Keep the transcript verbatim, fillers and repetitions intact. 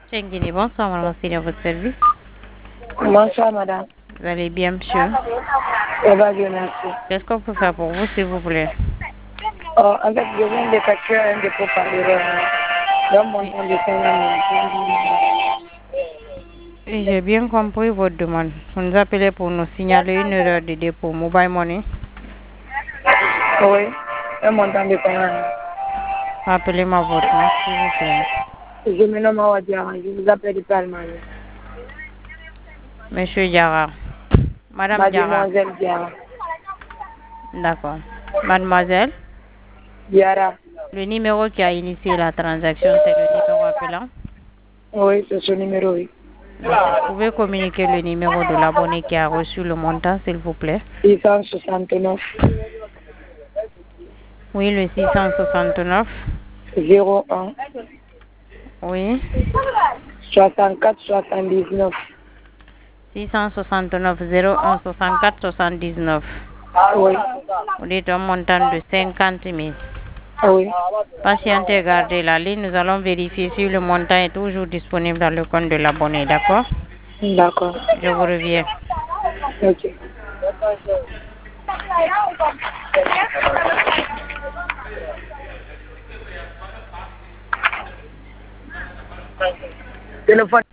Tchéngini, bonsoir, madame, c'est à votre service. Bonsoir, madame. Vous allez bien, monsieur? Ça va bien, merci. Qu'est-ce qu'on peut faire pour vous, s'il vous plaît? Oh, en fait, je viens d'effectuer un dépôt par erreur dans mon Oui, nom de cinq oui, j'ai bien compris votre demande. Vous nous appelez pour nous signaler une erreur de dépôt Mobile Money. Oui, un montant de commande. Rappelez-moi votre nom, s'il vous plaît. Je me nomme Awadia, je vous appelle de Palmagne. Monsieur Diarra. Madame Diarra. Mademoiselle Diara. D'accord. Mademoiselle, Diara. le numéro qui a initié la transaction, c'est le numéro appelant. Oui, c'est ce numéro, oui. D'accord. Vous pouvez communiquer le numéro de l'abonné qui a reçu le montant, s'il vous plaît? six cent soixante-neuf Oui, le six cent soixante-neuf. zéro un Oui. soixante-quatre soixante-dix-neuf. six cent soixante-neuf zéro un soixante-quatre soixante-dix-neuf. Oui. Vous dites un montant de cinquante mille. Oui. Patientez, gardez la ligne. Nous allons vérifier si le montant est toujours disponible dans le compte de l'abonné. D'accord? D'accord. Je vous reviens. Ok. Téléphone.